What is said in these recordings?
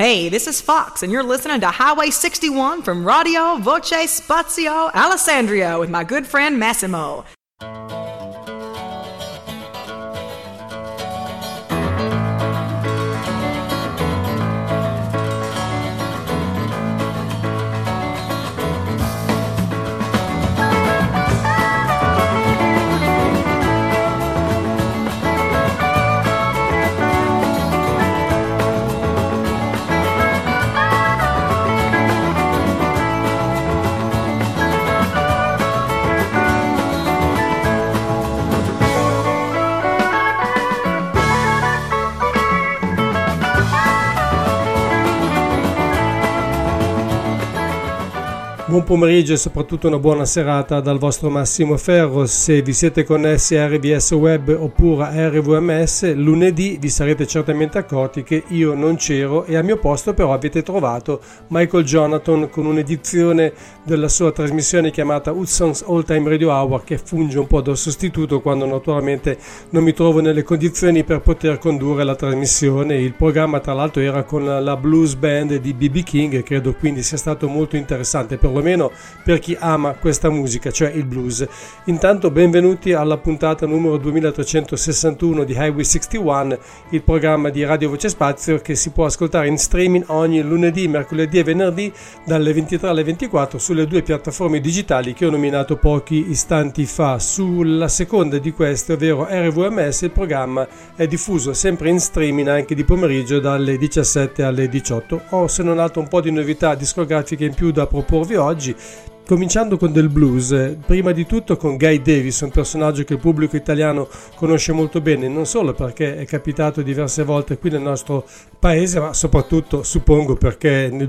Hey, this is Fox, and you're listening to Highway 61 from Radio Voce Spazio Alessandria with my good friend Massimo. Buon pomeriggio e soprattutto una buona serata dal vostro Massimo Ferro. Se vi siete connessi a RVS Web oppure a RVMS, lunedì vi sarete certamente accorti che io non c'ero e al mio posto però avete trovato Michael Jonathan con un'edizione della sua trasmissione chiamata Hudson's All Time Radio Hour, che funge un po' da sostituto quando naturalmente non mi trovo nelle condizioni per poter condurre la trasmissione. Il programma tra l'altro era con la blues band di B.B. King e credo quindi sia stato molto interessante, perlomeno per chi ama questa musica, cioè il blues. Intanto benvenuti alla puntata numero 2361 di Highway 61, il programma di Radio Voce Spazio che si può ascoltare in streaming ogni lunedì, mercoledì e venerdì dalle 23 alle 24 sulle due piattaforme digitali che ho nominato pochi istanti fa. Sulla seconda di queste, ovvero RVMS, il programma è diffuso sempre in streaming anche di pomeriggio dalle 17 alle 18. Ho se non altro un po' di novità discografiche in più da proporvi oggi, cominciando con del blues, prima di tutto con Guy Davis, un personaggio che il pubblico italiano conosce molto bene, non solo perché è capitato diverse volte qui nel nostro paese, ma soprattutto suppongo perché nel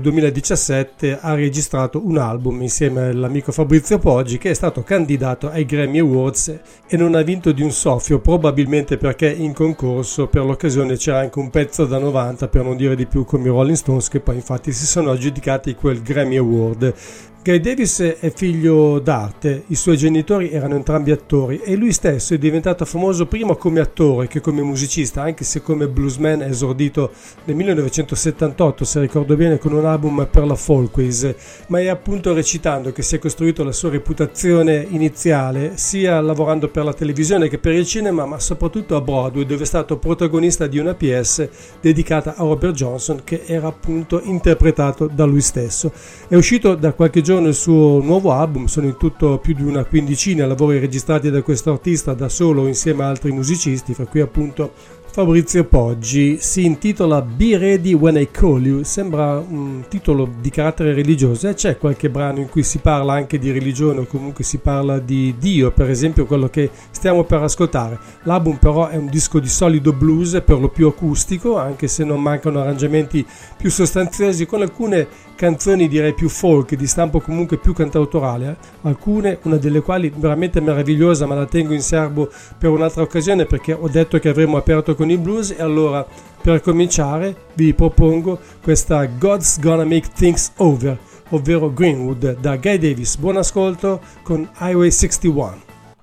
2017 ha registrato un album insieme all'amico Fabrizio Poggi che è stato candidato ai Grammy Awards e non ha vinto di un soffio, probabilmente perché in concorso per l'occasione c'era anche un pezzo da 90, per non dire di più, come i Rolling Stones, che poi infatti si sono aggiudicati quel Grammy Award. Guy Davis è figlio d'arte, i suoi genitori erano entrambi attori e lui stesso è diventato famoso prima come attore che come musicista, anche se come bluesman è esordito nel 1978, se ricordo bene, con un album per la Folkways, ma è appunto recitando che si è costruito la sua reputazione iniziale, sia lavorando per la televisione che per il cinema, ma soprattutto a Broadway, dove è stato protagonista di una pièce dedicata a Robert Johnson che era appunto interpretato da lui stesso. È uscito da qualche giorno il suo nuovo album, sono in tutto più di una quindicina lavori registrati da questo artista da solo o insieme a altri musicisti, fra cui appunto Fabrizio Poggi. Si intitola Be Ready When I Call You, sembra un titolo di carattere religioso e c'è qualche brano in cui si parla anche di religione o comunque si parla di Dio, per esempio quello che stiamo per ascoltare. L'album però è un disco di solido blues, per lo più acustico, anche se non mancano arrangiamenti più sostanziosi, con alcune canzoni direi più folk, di stampo comunque più cantautorale, alcune, una delle quali veramente meravigliosa, ma la tengo in serbo per un'altra occasione perché ho detto che avremmo aperto con il blues. E allora, per cominciare, vi propongo questa God's Gonna Make Things Over, ovvero Greenwood, da Guy Davis. Buon ascolto con Highway 61.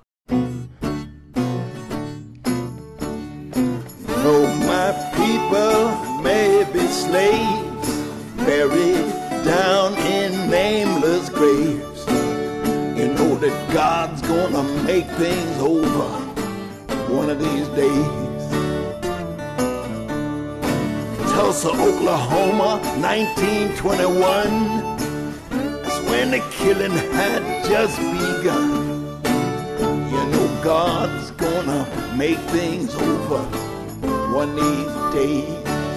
Though my people may be slaves, buried down in nameless graves, you know that God's gonna make things over one of these days. Tulsa, Oklahoma, 1921, that's when the killing had just begun. You know God's gonna make things over one of these days.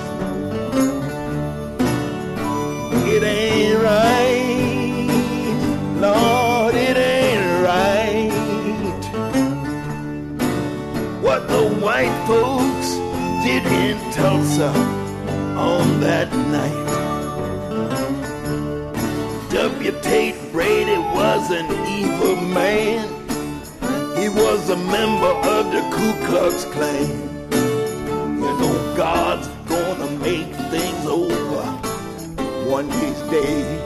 It ain't right, Lord, it ain't right what the white folks did in Tulsa on that night. W. Tate Brady was an evil man. He was a member of the Ku Klux Klan. You know God's gonna make things over one of these days.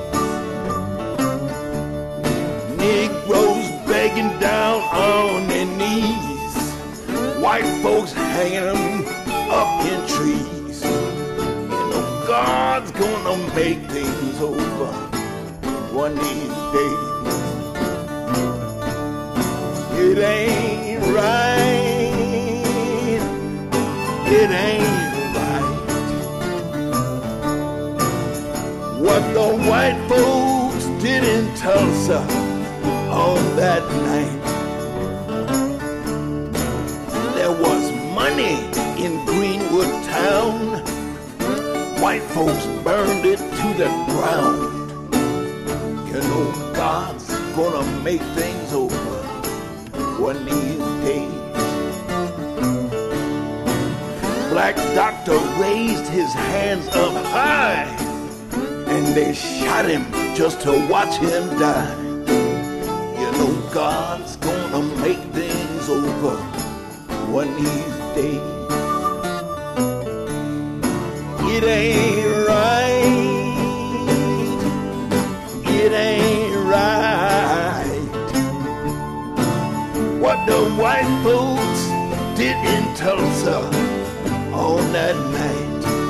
Negroes begging down on their knees, white folks hanging them up in trees. You know God God's gonna make things over one of these days. It ain't right. It ain't right. What the white folks did in Tulsa on that night. There was money in Greenwood town. White folks burned it to the ground. You know God's gonna make things over one of these days. Black doctor raised his hands up high, and they shot him just to watch him die. You know God's gonna make things over one of these days. It ain't right. It ain't right. What the white folks did in Tulsa on that night.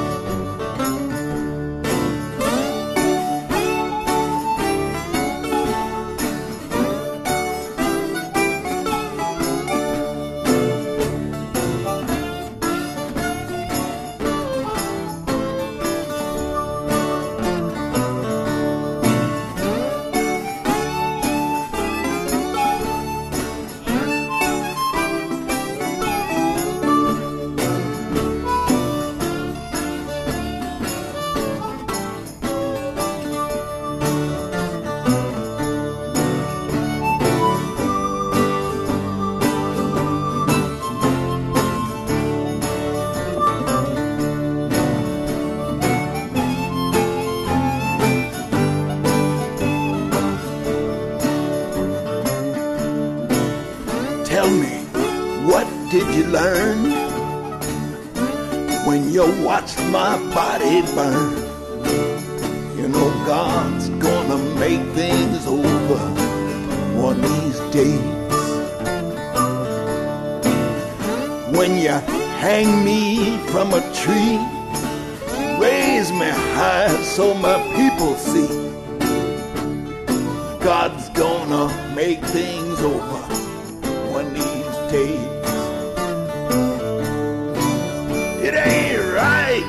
Tell me, what did you learn when you watched my body burn? You know God's gonna make things over one of these days. When you hang me from a tree, raise me high so my people see. God's gonna make things over one of these days. It ain't right,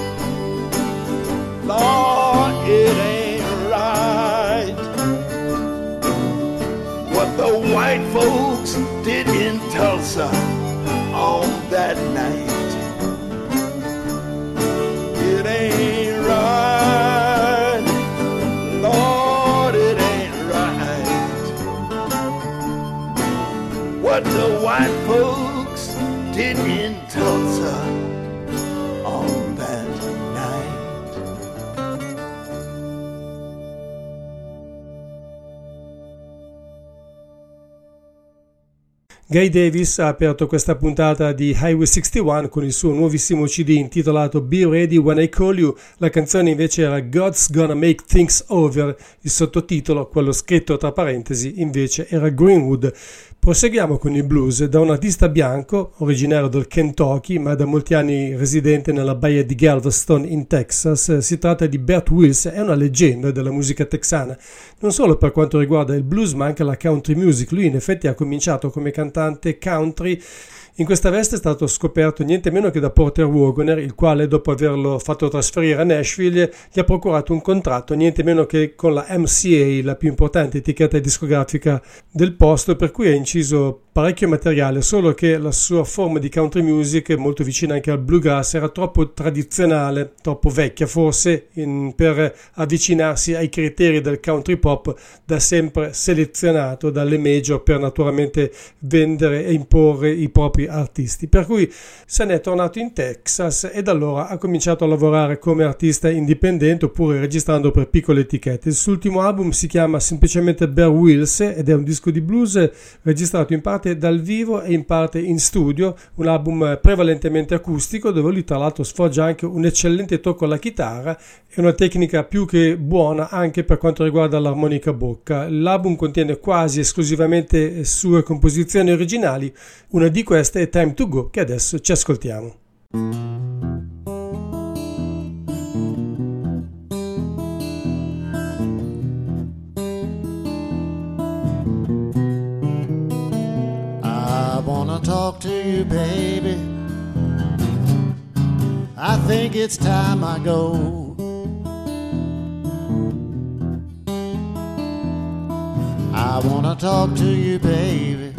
Lord, it ain't right. What the white folks did in Tulsa on that night. It ain't right, Lord, it ain't right. What the white folks did in Tulsa on that night. Guy Davis ha aperto questa puntata di Highway 61 con il suo nuovissimo CD intitolato Be Ready When I Call You. La canzone invece era God's Gonna Make Things Over, il sottotitolo, quello scritto tra parentesi, invece era Greenwood. Proseguiamo con il blues da un artista bianco, originario del Kentucky ma da molti anni residente nella baia di Galveston in Texas. Si tratta di Bert Wills, è una leggenda della musica texana, non solo per quanto riguarda il blues ma anche la country music. Lui in effetti ha cominciato come cantante country. In questa veste è stato scoperto niente meno che da Porter Wagoner, il quale dopo averlo fatto trasferire a Nashville gli ha procurato un contratto niente meno che con la MCA, la più importante etichetta discografica del posto, per cui ha inciso parecchio materiale, solo che la sua forma di country music, molto vicina anche al bluegrass, era troppo tradizionale, troppo vecchia forse per avvicinarsi ai criteri del country pop da sempre selezionato dalle major per naturalmente vendere e imporre i propri artisti. Per cui se n'è tornato in Texas e da allora ha cominciato a lavorare come artista indipendente oppure registrando per piccole etichette. Il suo ultimo album si chiama semplicemente Bear Wills ed è un disco di blues registrato in parte dal vivo e in parte in studio, un album prevalentemente acustico dove lui tra l'altro sfoggia anche un eccellente tocco alla chitarra e una tecnica più che buona anche per quanto riguarda l'armonica a bocca. L'album contiene quasi esclusivamente sue composizioni originali, una di queste è Time to Go che adesso ci ascoltiamo. think it's time I go. I wanna talk to you, baby.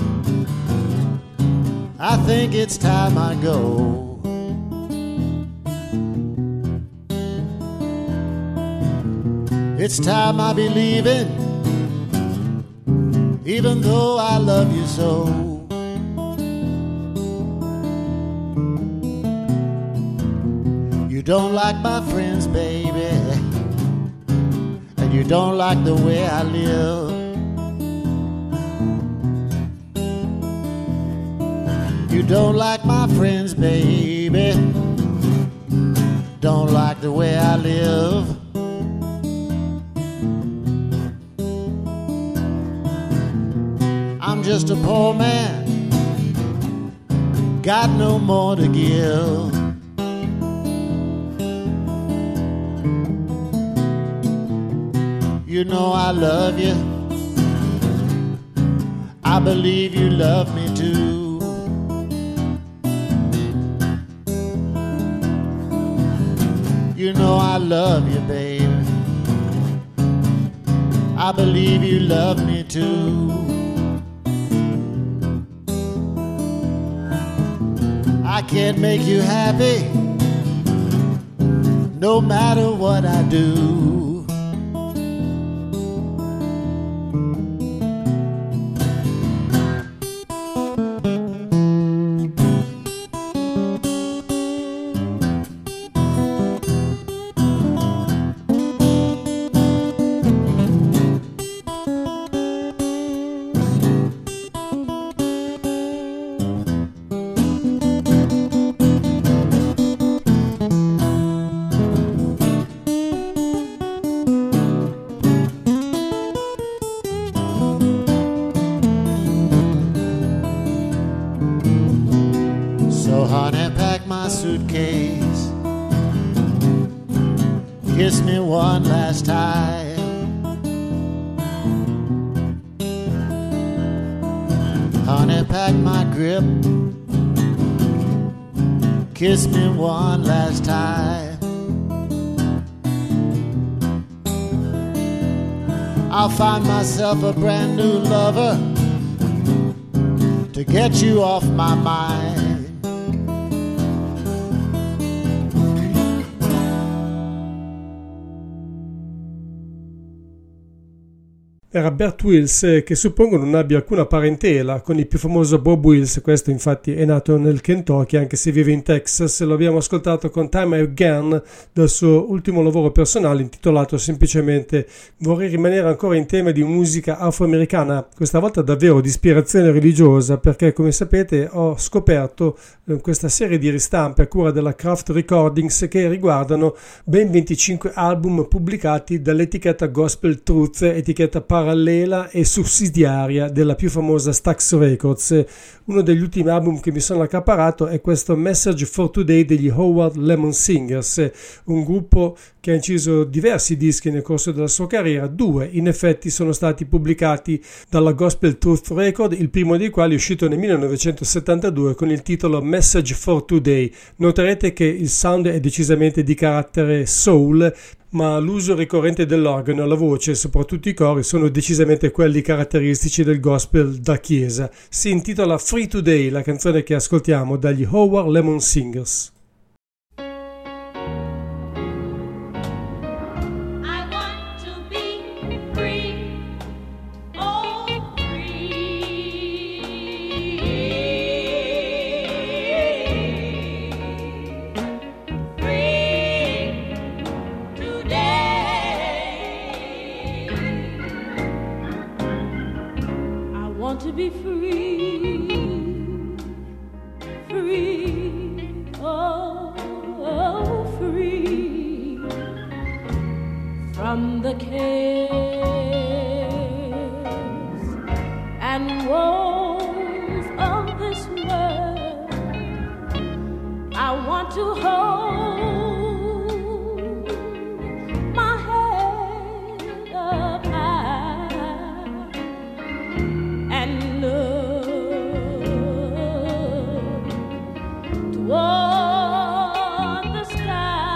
I think it's time I go. It's time I be leaving, even though I love you so. You don't like my friends, baby, and you don't like the way I live. You don't like my friends, baby, don't like the way I live. I'm just a poor man, got no more to give. You know I love you, I believe you love me too. You know I love you, baby, I believe you love me too. I can't make you happy, no matter what I do. So honey, pack my suitcase, kiss me one last time. Honey, pack my grip, kiss me one last time. I'll find myself a brand new lover to get you off my mind. Era Bert Wills, che suppongo non abbia alcuna parentela con il più famoso Bob Wills. Questo infatti è nato nel Kentucky, anche se vive in Texas. Lo abbiamo ascoltato con Time Again dal suo ultimo lavoro personale intitolato semplicemente Vorrei rimanere ancora in tema di musica afroamericana, questa volta davvero di ispirazione religiosa, perché come sapete ho scoperto questa serie di ristampe a cura della Kraft Recordings che riguardano ben 25 album pubblicati dall'etichetta Gospel Truth, etichetta parallela e sussidiaria della più famosa Stax Records. Uno degli ultimi album che mi sono accaparato è questo Message for Today degli Howard Lemon Singers, un gruppo che ha inciso diversi dischi nel corso della sua carriera. Due in effetti sono stati pubblicati dalla Gospel Truth Record, il primo dei quali è uscito nel 1972 con il titolo Message for Today. Noterete che il sound è decisamente di carattere soul, ma l'uso ricorrente dell'organo, la voce e soprattutto i cori sono decisamente quelli caratteristici del gospel da chiesa. Si intitola Free Today, la canzone che ascoltiamo dagli Howard Lemon Singers. To be free, free, oh, oh, free from the cares and woes of this world. I want to hold my head up high and look toward the sky.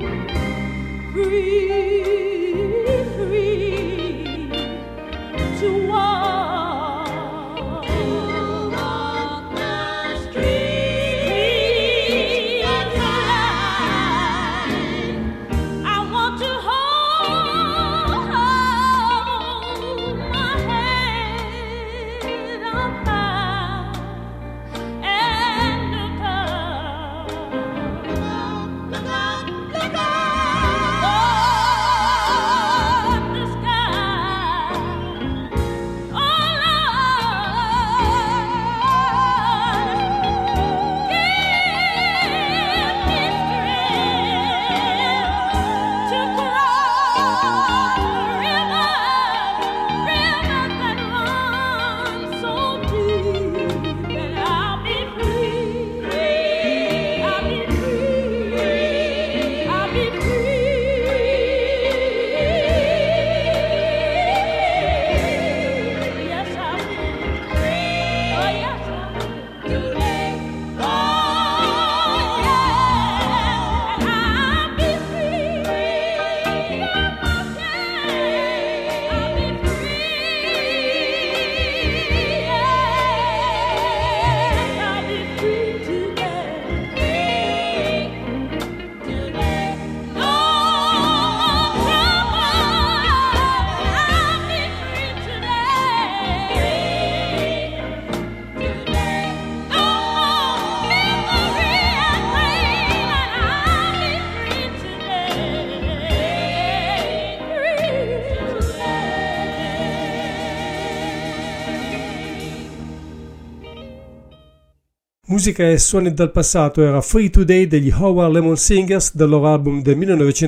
Musica e suoni dal passato era Free Today degli Howard Lemon Singers dal loro album del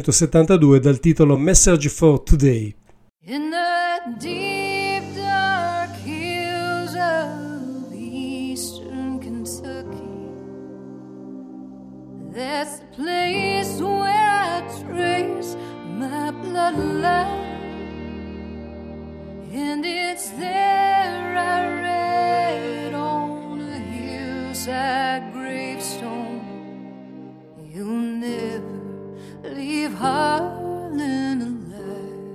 1972 dal titolo Message for Today. In the deep dark hills of eastern Kentucky, that's the place where I trace my bloodline, and it's there I read on a hillside gravestone, you'll never leave Harlan alive.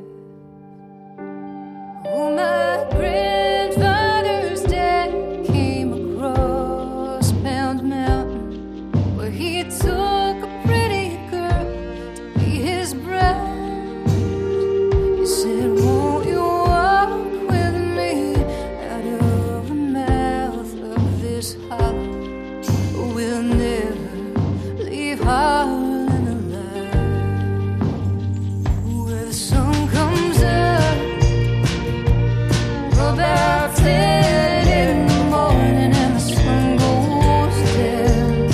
Oh, my grandfather's dad came across Pound Mountain, where he took a pretty girl to be his bride. He said, won't you walk with me out of the mouth of this hollow? We'll never leave Harlan alive. Where the sun comes up about 10 in the morning and the sun goes down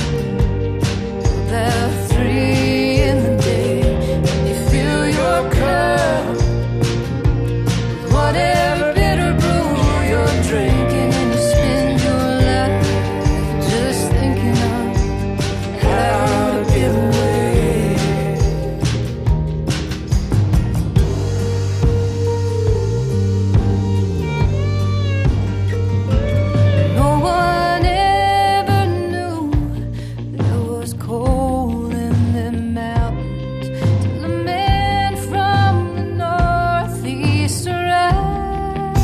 about 3 in the day. You fill your cup with whatever bitter brew you're drinking, and you spend your life just thinking of how to give away. No one ever knew there was cold in them mountains till a man from the northeast arrived,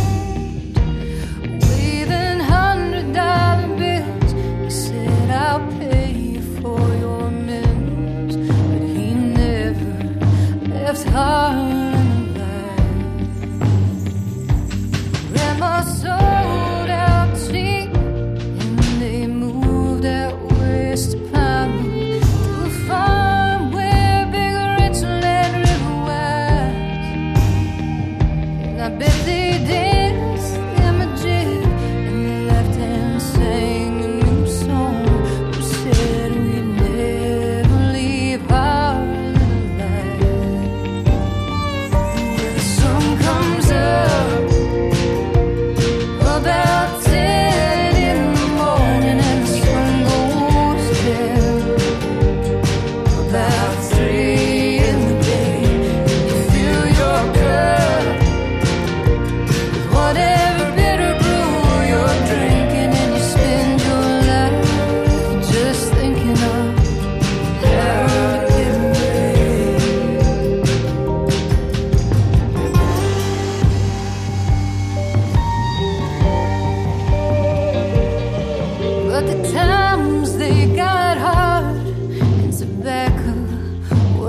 waving $100 bills. He said, I'll pay for your memories, but he never left Harlan alive. Grandma sold out cheap, and they moved out west to Pinewood, to a farm where big rich land river wise. And I bet they danced them a jig, and they laughed and sang a new song, who said we'd never leave Harlan alive.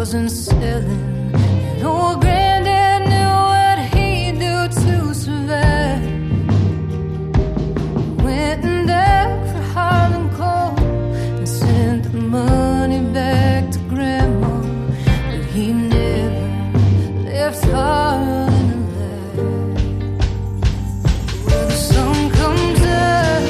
wasn't selling. And old granddad knew what he'd do to survive. Went and dug for Harlan Coal and sent the money back to Grandma, but he never left Harlan alive. Well, the sun comes up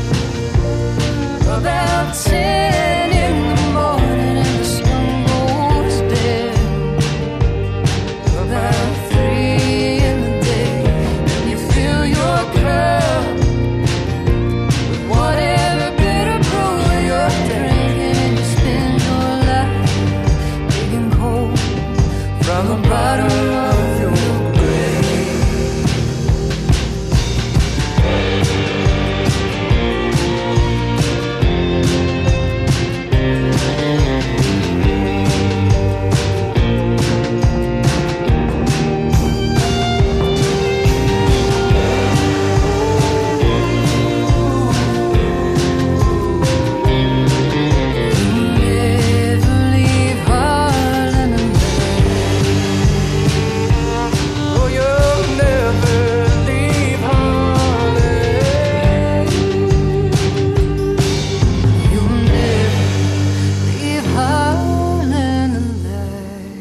about 10 in the morning and the sun goes down about 3 in the day, and you fill your cup with whatever bitter brew you're drinking, and you spend your life digging coal from the bottom of your grave. Never leave Harlan alive. Oh, you'll never leave Harlan. You'll never leave Harlan alive.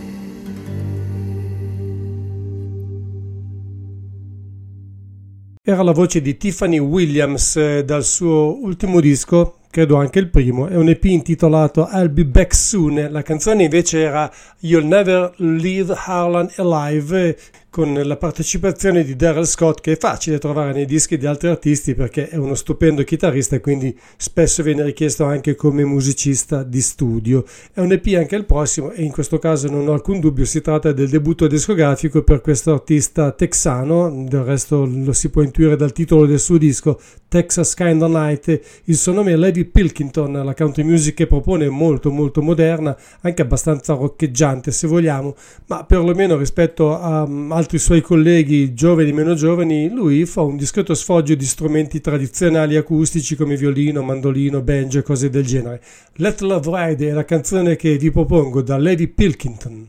Era la voce di Tiffany Williams dal suo ultimo disco, credo anche il primo, è un EP intitolato I'll Be Back Soon. La canzone invece era You'll Never Leave Harlan Alive, con la partecipazione di Daryl Scott, che è facile trovare nei dischi di altri artisti perché è uno stupendo chitarrista e quindi spesso viene richiesto anche come musicista di studio. È un EP anche il prossimo e in questo caso non ho alcun dubbio, si tratta del debutto discografico per questo artista texano, del resto lo si può intuire dal titolo del suo disco Texas Kinda Night. Il suo nome è Levi Pilkington, la country music che propone è molto molto moderna, anche abbastanza roccheggiante se vogliamo, ma perlomeno rispetto a altri suoi colleghi giovani e meno giovani, lui fa un discreto sfoggio di strumenti tradizionali acustici come violino, mandolino, banjo e cose del genere. Let Love Ride è la canzone che vi propongo da Levi Pilkington.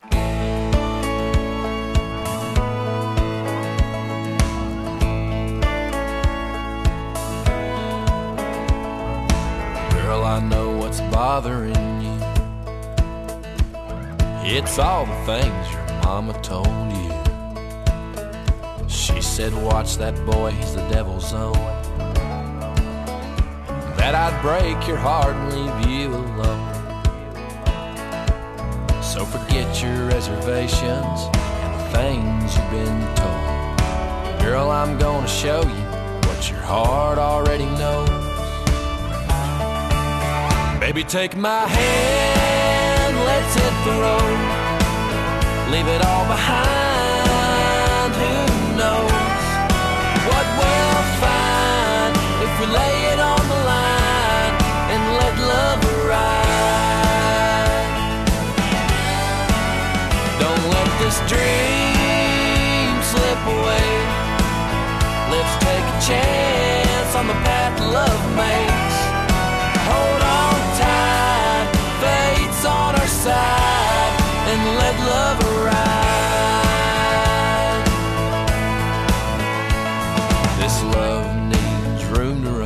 Girl, I know what's bothering you. It's all the things your mama told you. She said, watch that boy, he's the devil's own. That I'd break your heart and leave you alone. So forget your reservations and the things you've been told. Girl, I'm gonna show you what your heart already knows. Baby, take my hand, let's hit the road. Leave it all behind, who knows what we'll find if we lay it on the line and let love ride. Don't let this dream slip away. Let's take a chance on the path love makes. Hold on tight, fate's on our side, and let love ride. This love needs room to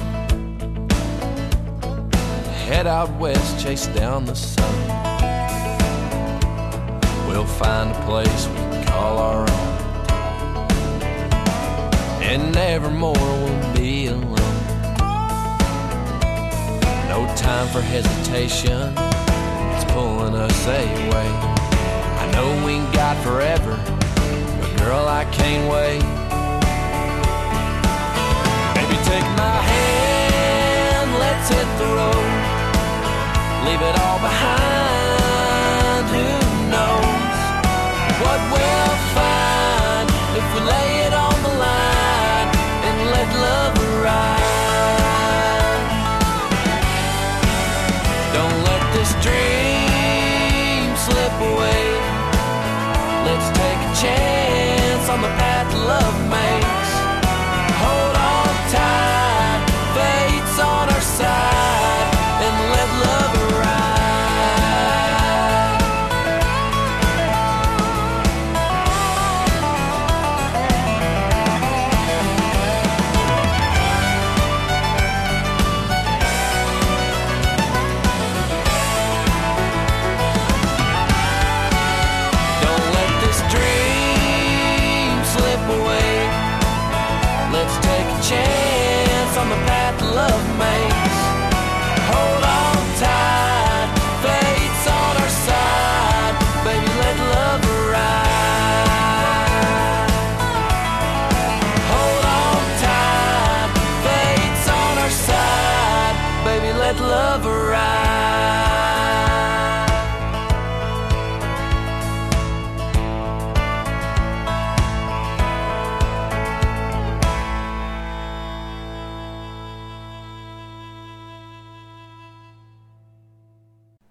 run. Head out west, chase down the sun. We'll find a place we can call our own, and nevermore we'll be alone. No time for hesitation, it's pulling us away. I know we ain't got forever, but girl, I can't wait. Baby, take my hand, let's hit the road. Leave it all behind, who knows what we'll find if we lay it on the line and let love ride. Don't let this dream slip away. Let's take a chance on the path love makes. Hold on tight, fate's on our side, and let love ride.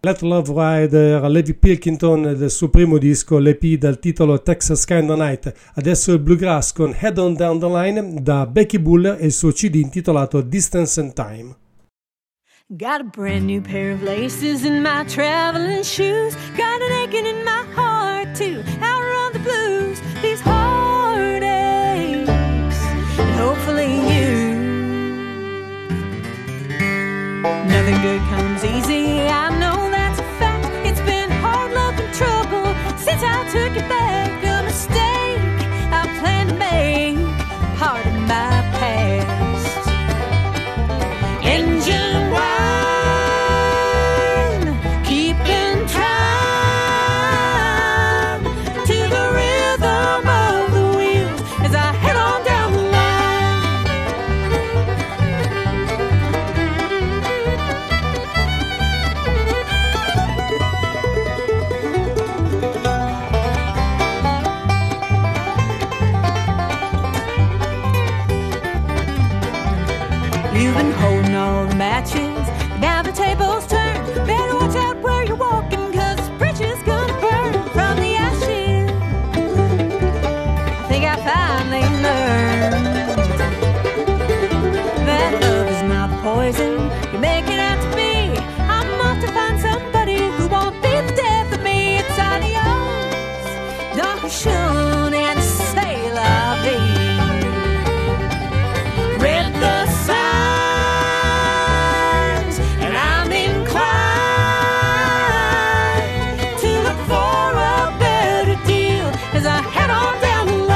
Let Love Ride era Levi Pilkington del suo primo disco, l'EP dal titolo Texas Kinda Night. Adesso il bluegrass con Head On Down the Line da Becky Buller e il suo CD intitolato Distance and Time. Got a brand new pair of laces in my traveling shoes. Got an aching in my heart to outrun the blues. These heartaches and hopefully you. Nothing good comes easy, I know that's a fact. It's been hard luck and trouble since I took it back. A mistake I planned to make, part of my past. Engine wine, keeping time to the rhythm of the wheels as I head on down the line. You've been holding all the matches, now the table's turned. Better watch out where you're walking, cause this bridge is gonna burn from the ashes. I think I finally learned that love is not poison you make it out to be. I'm off to find somebody who won't be the death of me. It's adios, Don Quixote, and say la vie. Read the signs, and I'm inclined to look for a better deal as I head on down the line.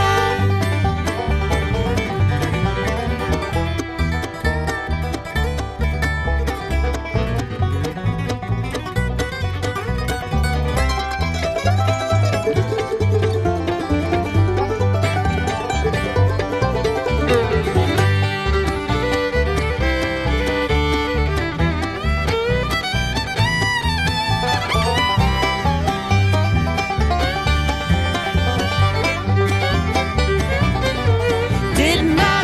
Did my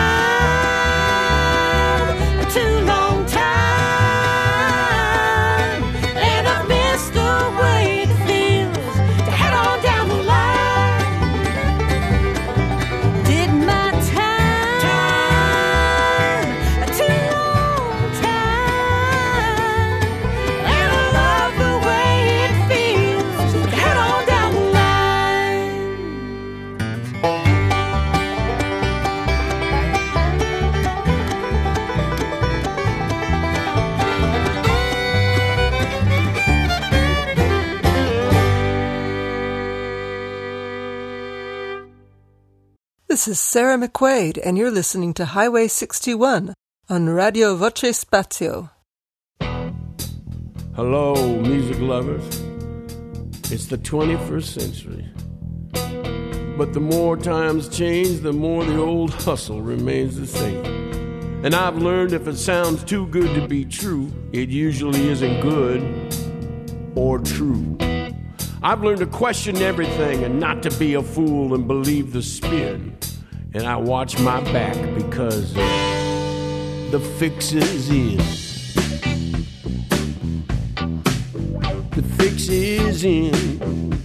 time a too long time, and I've missed the way it feels to head on down the line. Did my time a too long time, and I love the way it feels to head on down the line. This is Sarah McQuaid, and you're listening to Highway 61 on Radio Voce Spazio. Hello, music lovers. It's the 21st century. But the more times change, the more the old hustle remains the same. And I've learned if it sounds too good to be true, it usually isn't good or true. I've learned to question everything and not to be a fool and believe the spin. And I watch my back because the fix is in. The fix is in.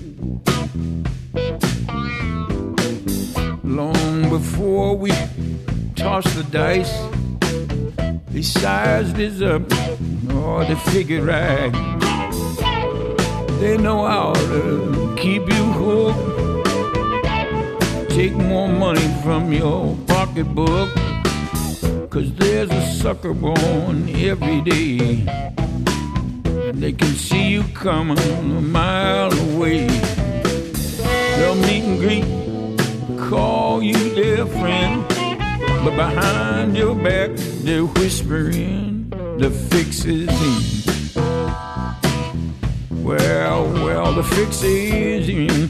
Long before we toss the dice, they sized us up, or they figured right. They know how to keep you hooked. Take more money from your pocketbook, 'cause there's a sucker born every day. And they can see you coming a mile away. They'll meet and greet, call you their friend, but behind your back they're whispering the fix is in. Well, the fix is in.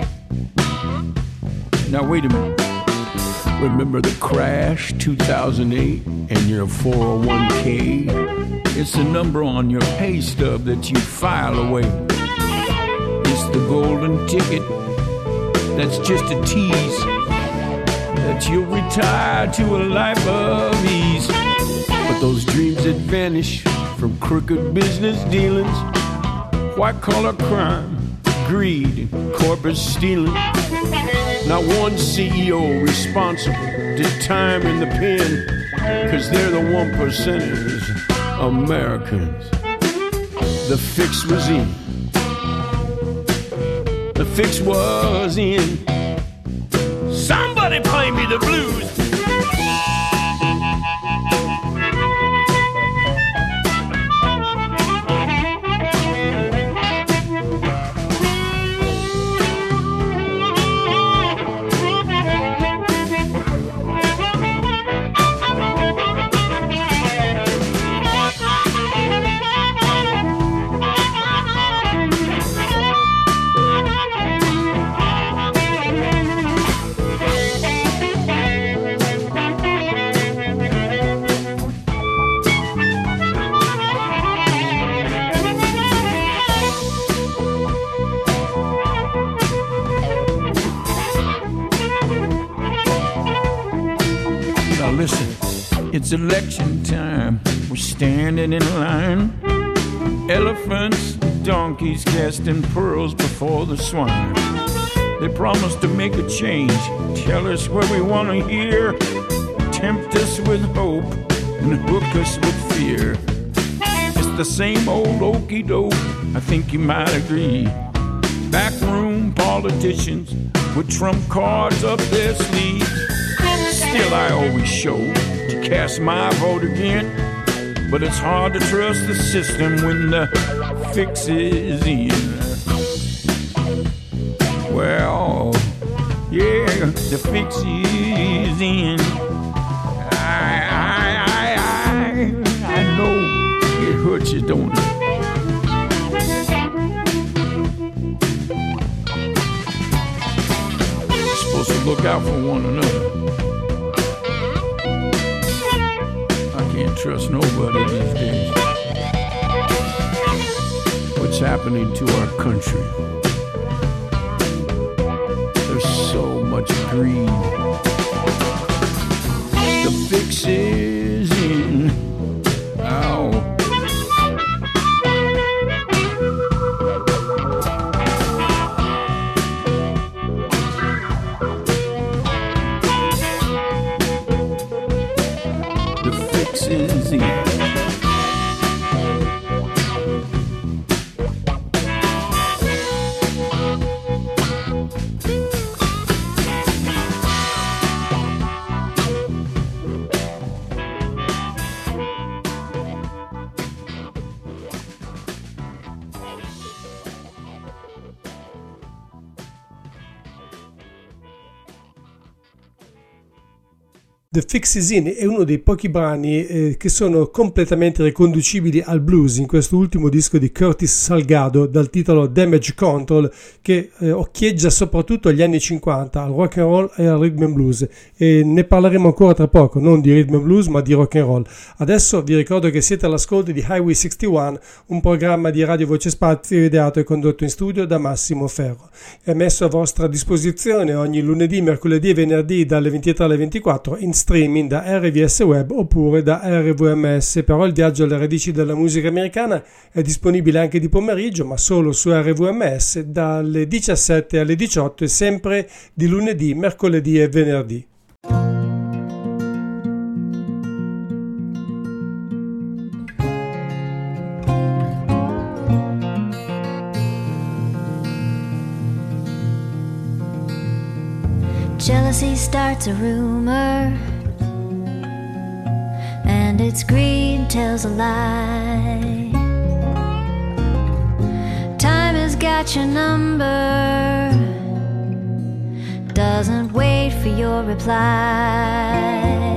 Now wait a minute. Remember the crash 2008 and your 401k? It's the number on your pay stub that you file away. It's the golden ticket that's just a tease that you'll retire to a life of ease. But those dreams that vanish from crooked business dealings white-collar crime, greed, and corporate stealing. Not one CEO responsible did time in the pen, 'cause they're the 1%ers, Americans. The fix was in. The fix was in. Somebody play me the blues. It's election time, we're standing in line. Elephants, donkeys casting pearls before the swine. They promise to make a change, tell us what we want to hear, tempt us with hope and hook us with fear. It's the same old okey-doke, I think you might agree. Backroom politicians with trump cards up their sleeves. Still I always show to cast my vote again, but it's hard to trust the system when the fix is in. Well, yeah, the fix is in. I know it hurts you, don't it? You're supposed to look out for one another. Can't trust nobody these days. What's happening to our country? There's so much greed. The fix is in. Ow. The Fix Is In è uno dei pochi brani che sono completamente riconducibili al blues in questo ultimo disco di Curtis Salgado dal titolo Damage Control, che occhieggia soprattutto agli anni 50, al rock and roll e al rhythm and blues, e ne parleremo ancora tra poco, non di rhythm and blues ma di rock and roll. Adesso vi ricordo che siete all'ascolto di Highway 61, un programma di Radio Voce Spazio ideato e condotto in studio da Massimo Ferro. È messo a vostra disposizione ogni lunedì, mercoledì e venerdì dalle 23 alle 24 in streaming da RVS Web oppure da RVMS, però il viaggio alle radici della musica americana è disponibile anche di pomeriggio, ma solo su RVMS dalle 17 alle 18 e sempre di lunedì, mercoledì e venerdì. Jealousy starts a rumor, and its greed tells a lie. Time has got your number, doesn't wait for your reply.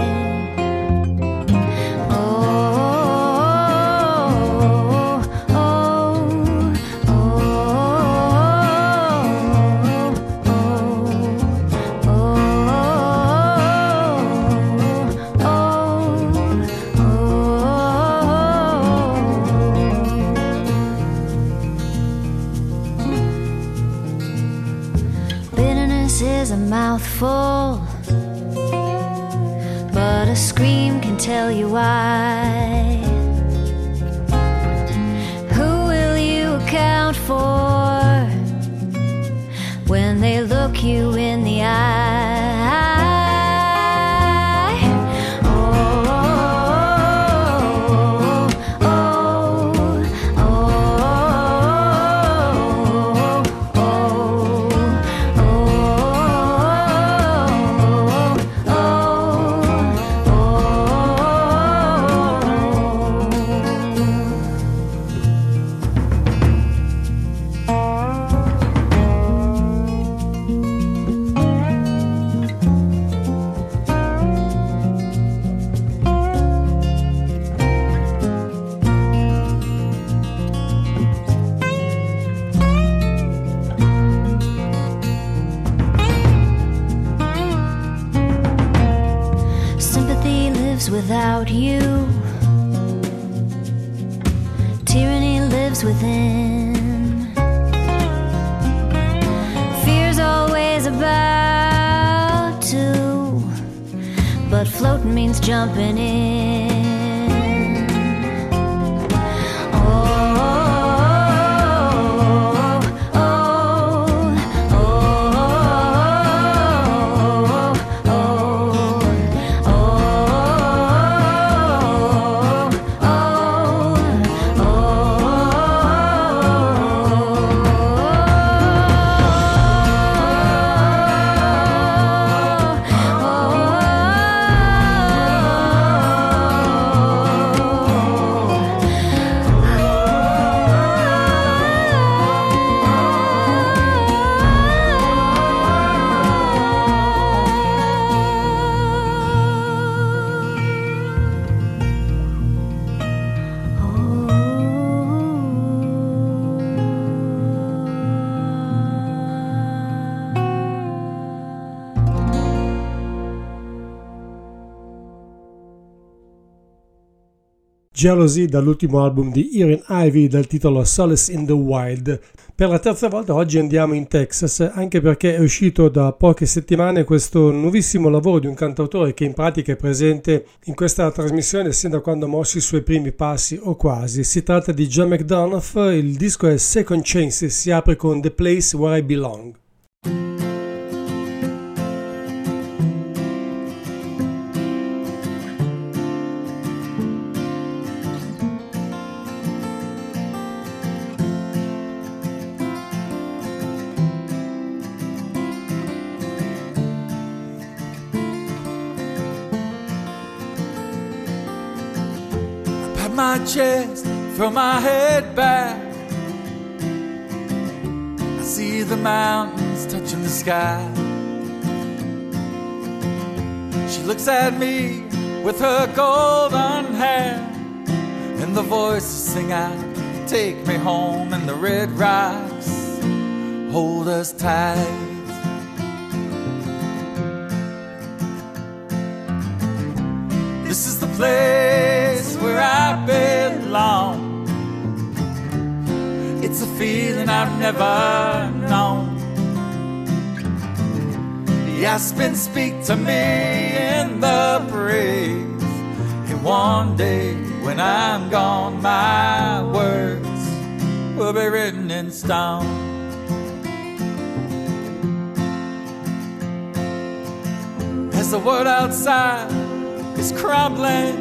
Is a mouthful, but a scream can tell you why. Who will you account before when they look you in the eye. Without you, tyranny lives within. Fear's always about to, but floating means jumping in. Jealousy dall'ultimo album di Erin Ivey dal titolo Solace in the Wild. Per la terza volta oggi andiamo in Texas, anche perché è uscito da poche settimane questo nuovissimo lavoro di un cantautore che in pratica è presente in questa trasmissione sin da quando ha mosso i suoi primi passi o quasi. Si tratta di John McDonough, il disco è Second Chances, si apre con The Place Where I Belong. My chest, throw my head back. I see the mountains touching the sky. She looks at me with her golden hair, and the voices sing out, take me home, and the red rocks hold us tight. This is the place where I belong. It's a feeling I've never known. The aspens speak to me in the breeze, and one day when I'm gone, my words will be written in stone. As the world outside is crumbling,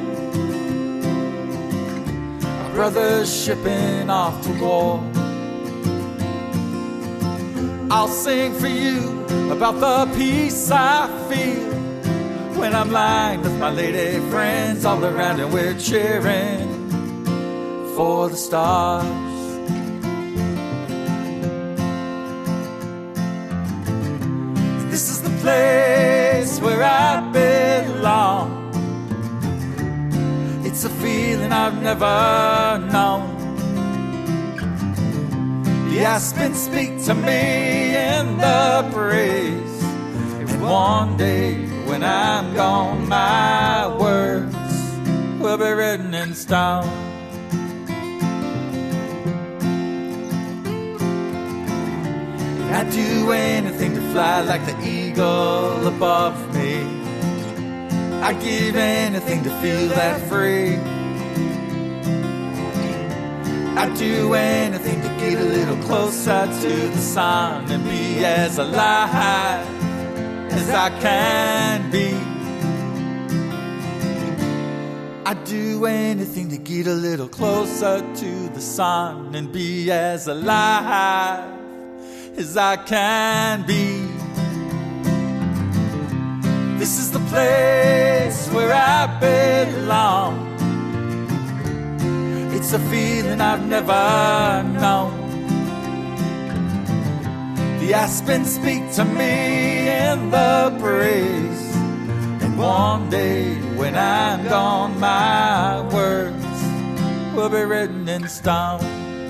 our brothers shipping off to war, I'll sing for you about the peace I feel when I'm lying with my lady friends all around and we're cheering for the stars. This is the place where I belong. It's a feeling I've never known. The aspens speak to me in the breeze, and one day when I'm gone, my words will be written in stone. I'd do anything to fly like the eagle above me. I'd give anything to feel that free. I'd do anything to get a little closer to the sun and be as alive as I can be. I'd do anything to get a little closer to the sun and be as alive as I can be. This is the place where I belong. It's a feeling I've never known. The aspens speak to me in the breeze, and one day when I'm gone, my words will be written in stone.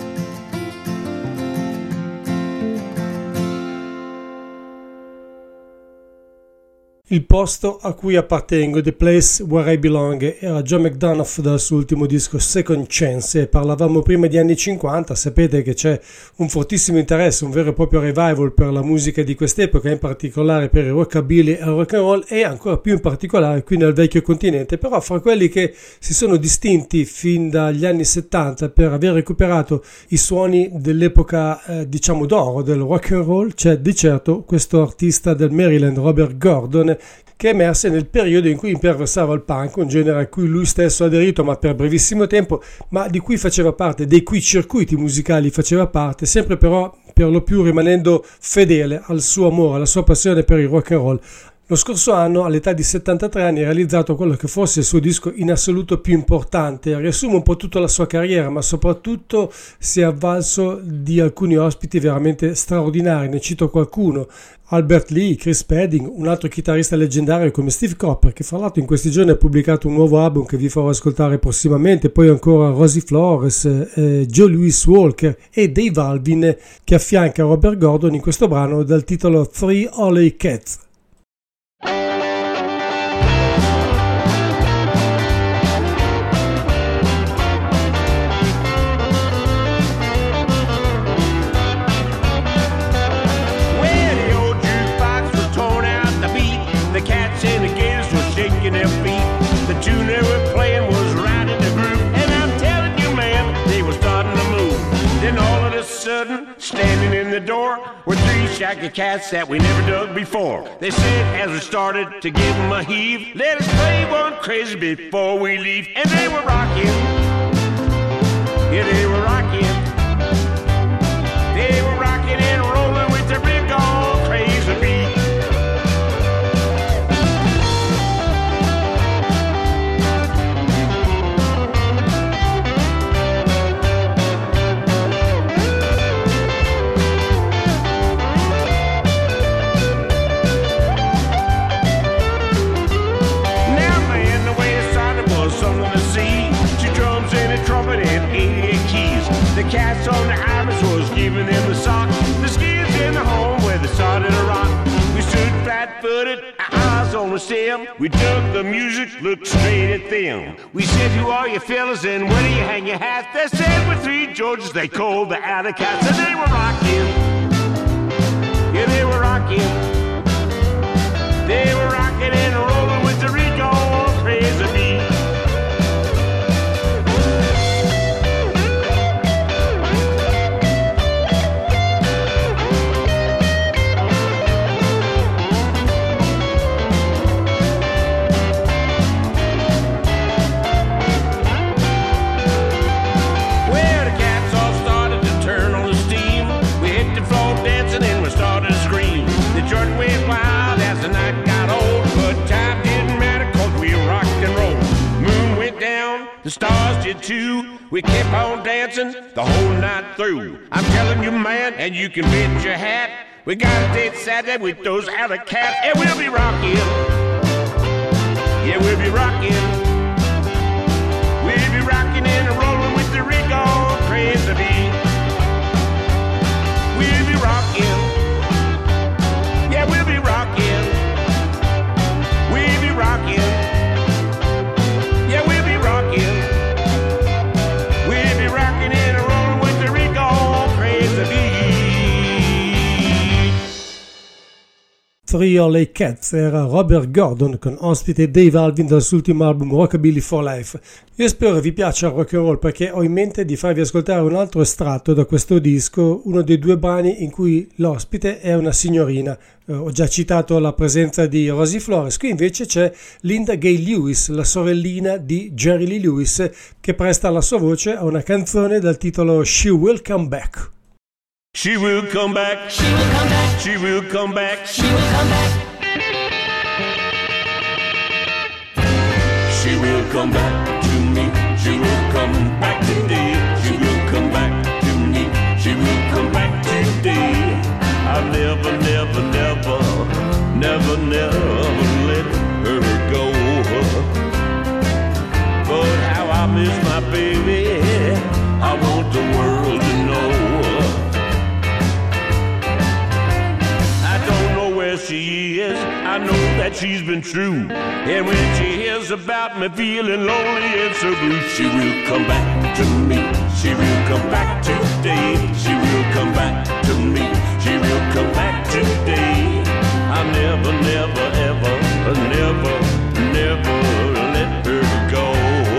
Il posto a cui appartengo, The Place Where I Belong, era John McDonough dal suo ultimo disco Second Chance, e parlavamo prima di anni 50. Sapete che c'è un fortissimo interesse, un vero e proprio revival per la musica di quest'epoca, in particolare per il rockabilly e il rock and roll, e ancora più in particolare qui nel vecchio continente. Però fra quelli che si sono distinti fin dagli anni 70 per aver recuperato i suoni dell'epoca diciamo d'oro del rock and roll, c'è di certo questo artista del Maryland, Robert Gordon, che emerse nel periodo in cui imperversava il punk, un genere a cui lui stesso ha aderito ma per brevissimo tempo, ma di cui faceva parte, dei cui circuiti musicali faceva parte, sempre però per lo più rimanendo fedele al suo amore, alla sua passione per il rock and roll. Lo scorso anno, all'età di 73 anni, ha realizzato quello che fosse il suo disco in assoluto più importante. Riassume un po' tutta la sua carriera, ma soprattutto si è avvalso di alcuni ospiti veramente straordinari. Ne cito qualcuno: Albert Lee, Chris Spedding, un altro chitarrista leggendario come Steve Cropper, che fra l'altro in questi giorni ha pubblicato un nuovo album che vi farò ascoltare prossimamente, poi ancora Rosie Flores, Joe Louis Walker e Dave Alvin, che affianca Robert Gordon in questo brano dal titolo Three Holy Cats. Their feet. The tune they were playing was right in the groove, and I'm telling you, man, they were starting to move. Then all of a sudden, standing in the door were three shaggy cats that we never dug before. They said as we started to give them a heave, let us play one crazy before we leave. And they were rocking, yeah, they were rocking. They were rocking and rolling with the big old crazy beat. Trumpet and 88 keys. The cats on the Iris was giving them the sock. The skids in the home where they started to rock. We stood flat-footed, our eyes on the stem. We dug the music, looked straight at them. We said, who are you fellas and where do you hang your hat? They said, we're three Georges, they called the Alley Cats. And they were rocking, yeah, they were rocking. They were rocking and rolling with the Rico crazy beat. The stars did too. We kept on dancing the whole night through. I'm telling you, man, and you can bet your hat, we got a date Saturday with those Alley Cats, and we'll be rocking. Yeah, we'll be rocking. We'll be rocking and rolling with the Rico crazy beat. We'll be rocking. Yeah, we'll be rocking. We'll be rocking. Yeah, we'll be rocking. We'll be rocking and rolling with the Rico crazy beat. Three Alley Cats era Robert Gordon con ospite Dave Alvin dal suo ultimo album Rockabilly for Life. Io spero vi piaccia il rock and roll perché ho in mente di farvi ascoltare un altro estratto da questo disco, uno dei due brani in cui l'ospite è una signorina. Ho già citato la presenza di Rosie Flores, qui invece c'è Linda Gay Lewis, la sorellina di Jerry Lee Lewis, che presta la sua voce a una canzone dal titolo She Will Come Back. She will come back. She will come back. She will come back. She will come back. She will come back to me. She will come back today. She will come back to me. She will come back today. I'll never, never, never, never, never let her go. But how I miss my baby, I want the world to know. She is, I know that she's been true. And when she hears about me feeling lonely and so blue, she will come back to me. She will come back today. She will come back to me. She will come back today. I never, never, ever, never, never let her go.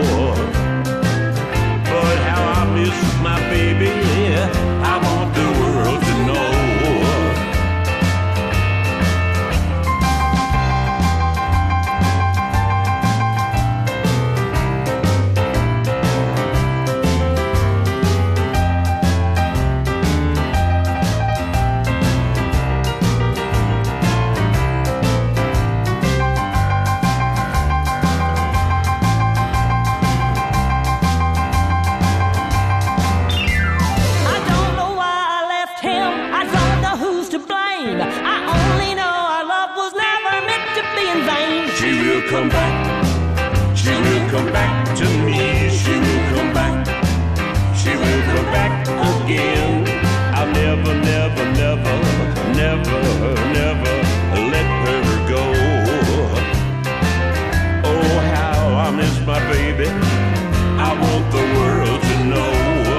But how I miss my baby, I want the world to know. Come back, she will come back to me. She will come back, she will come back again. I'll never, never, never, never, never let her go. Oh, how I miss my baby, I want the world to know.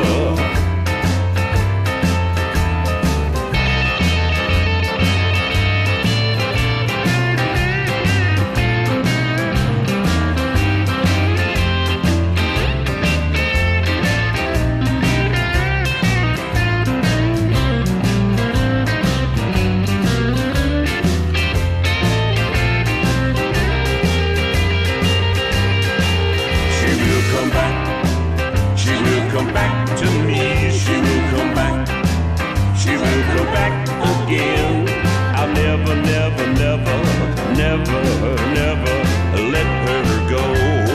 Come back to me, she will come back, she will come back again. I'll never, never, never, never, never let her go.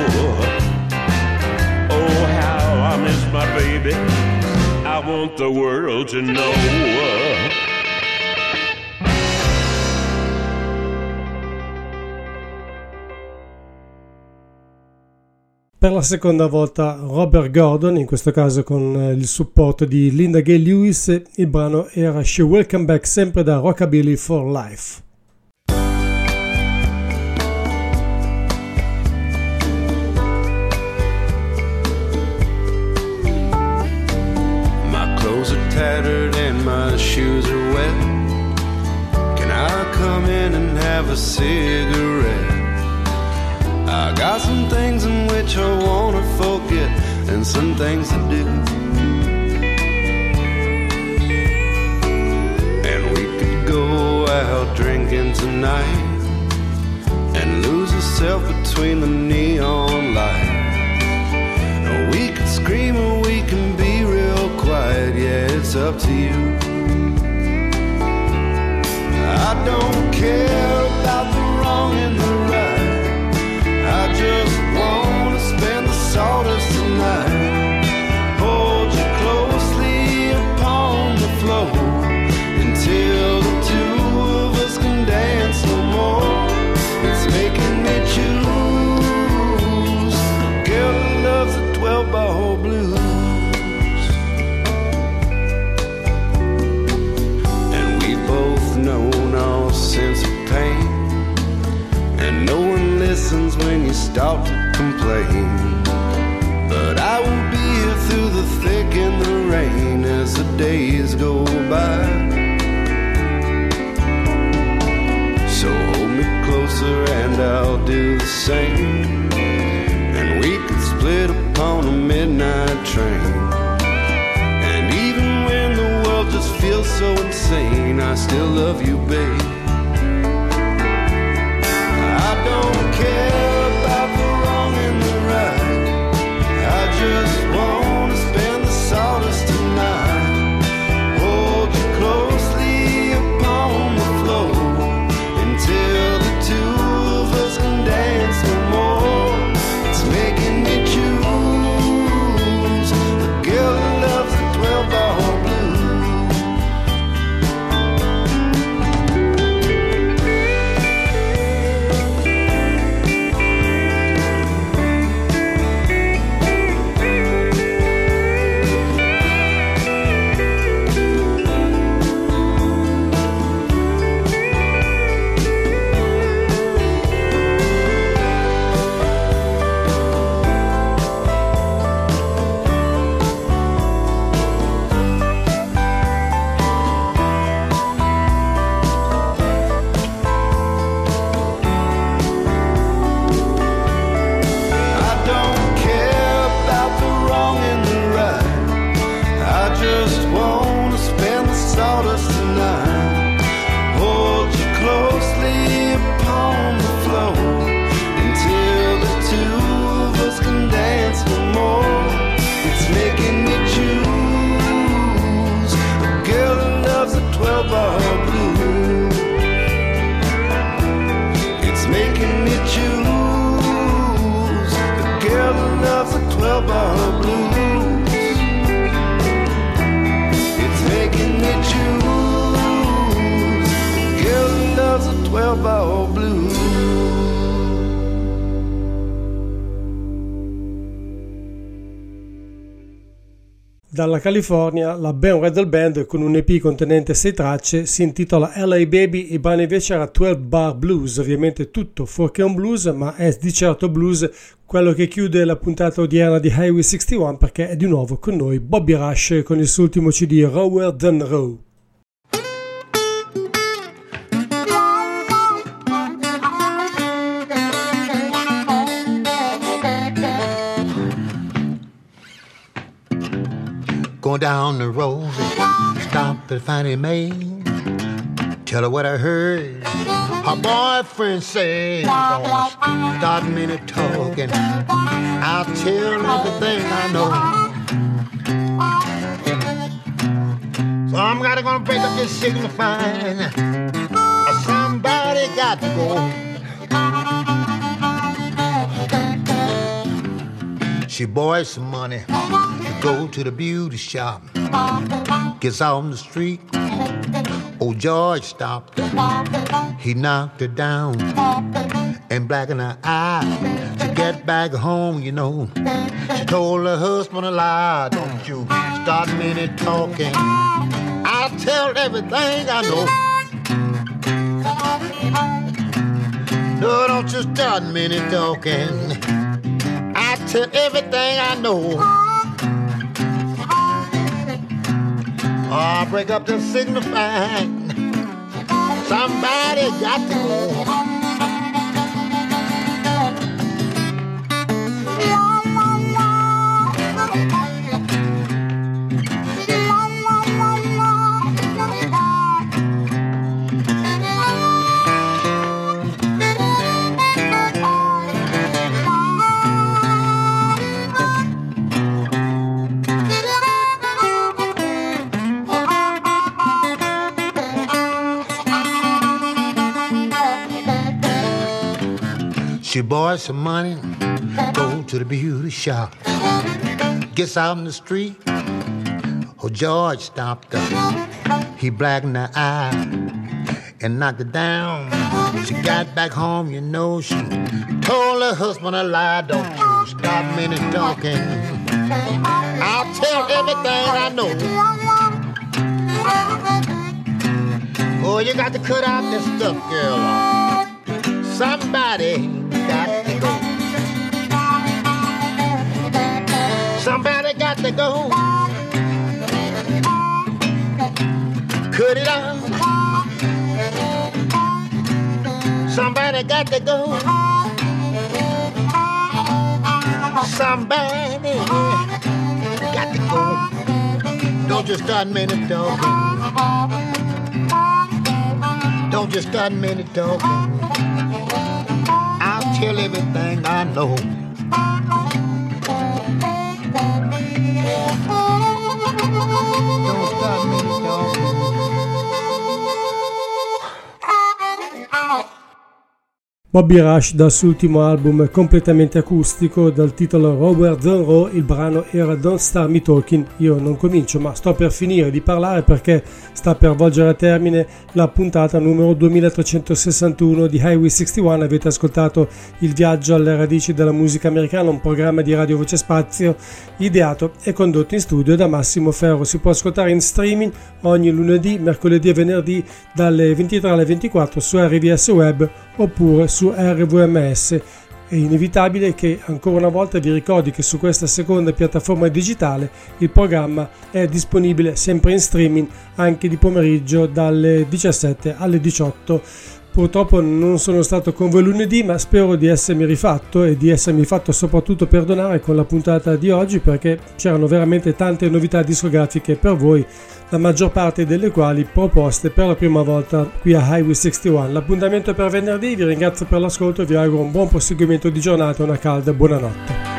Oh, how I miss my baby, I want the world to know. Per la seconda volta Robert Gordon, in questo caso con il supporto di Linda Gay Lewis. Il brano era She Will Come Back, sempre da Rockabilly for Life. My clothes are tattered and my shoes are wet. Can I come in and have a cigarette? I got some things in which I wanna forget and some things to do. And we could go out drinking tonight and lose ourselves between the neon lights. And we could scream or we can be real quiet, yeah, it's up to you. I don't care about the wrong and the right, I just wanna spend the sawdust tonight. Hold you closely upon the floor until the two of us can dance no more. It's making me choose a girl that loves the 12-bar blues. And we both know no sense of pain, and no one listens when you start to complain. But I will be here through the thick and the rain as the days go by. do the same, and we could split upon a midnight train. And even when the world just feels so insane, I still love you, babe. I don't care about the wrong and the right, I just wanna spend the sawdust tonight. Hold you closely upon the floor until the two of us can dance no more. It's making me choose the girl who loves the 12-bar blues. Dalla California, la Ben Weddell Band, con un EP contenente 6 tracce, si intitola LA Baby. Il brano invece era 12-bar blues, ovviamente tutto fuorché un blues, ma è di certo blues quello che chiude la puntata odierna di Highway 61, perché è di nuovo con noi Bobby Rush con il suo ultimo CD Rower Than Row. Going down the road, stop at Fannie Mae. Tell her what I heard her boyfriend say. Don't start me to talking, I'll tell everything I know. So I'm gonna break up this signifying. Somebody got to go. She borrowed some money to go to the beauty shop. Gets out on the street, old George stopped her. He knocked her down and blackened her eye. To get back home, you know, she told her husband a lie. Don't you start me talking, I'll tell everything I know. No, don't you start me talking, I tell everything I know. I'll break up the signifying. Somebody got to go. She borrowed some money, go to the beauty shop. Gets out in the street, oh, George stopped her. He blackened her eye and knocked her down. She got back home, you know, she told her husband a lie. Don't you stop me talking, I'll tell everything I know. Oh, you got to cut out this stuff, girl. Somebody got to go. Somebody got to go. Cut it out. Somebody got to go. Somebody got to go. Don't just start minute talking. Don't just start minute talking. I'll tell everything I know. Don't start minute talking. Bobby Rush dal suo ultimo album completamente acustico dal titolo Robert Monroe, il brano era Don't Start Me Talking. Io non comincio ma sto per finire di parlare perché sta per volgere a termine la puntata numero 2361 di Highway 61. Avete ascoltato il viaggio alle radici della musica americana, un programma di Radio Voce Spazio ideato e condotto in studio da Massimo Ferro. Si può ascoltare in streaming ogni lunedì, mercoledì e venerdì dalle 23 alle 24 su RVS Web oppure su RVMS. È inevitabile che ancora una volta vi ricordi che su questa seconda piattaforma digitale il programma è disponibile sempre in streaming anche di pomeriggio dalle 17 alle 18. Purtroppo non sono stato con voi lunedì, ma spero di essermi rifatto e di essermi fatto soprattutto perdonare con la puntata di oggi, perché c'erano veramente tante novità discografiche per voi, la maggior parte delle quali proposte per la prima volta qui a Highway 61. L'appuntamento è per venerdì, vi ringrazio per l'ascolto e vi auguro un buon proseguimento di giornata e una calda buonanotte.